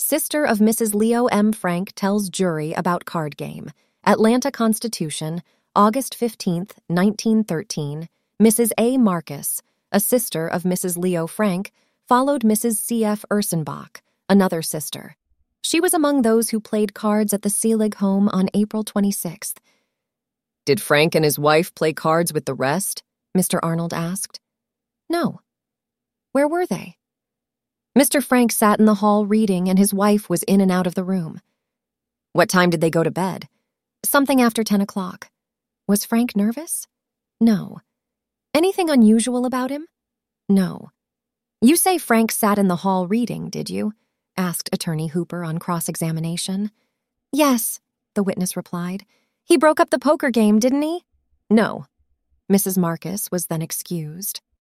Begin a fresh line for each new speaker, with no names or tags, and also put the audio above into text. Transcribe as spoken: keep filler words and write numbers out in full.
Sister of Missus Leo M. Frank tells jury about card game. Atlanta Constitution, August fifteenth, nineteen thirteen. Missus A. Marcus, a sister of Missus Leo Frank, followed Missus C F. Ursenbach, another sister. She was among those who played cards at the Seelig home on April twenty-sixth. "Did Frank and his wife play cards with the rest?" Mister Arnold asked. "No." "Where were they?" Mister Frank sat in the hall reading, and his wife was in and out of the room. "What time did they go to bed?" "Something after ten o'clock. Was Frank nervous?" "No." "Anything unusual about him?" "No." "You say Frank sat in the hall reading, did you?" asked Attorney Hooper on cross-examination. "Yes," the witness replied. "He broke up the poker game, didn't he?" "No." Missus Marcus was then excused.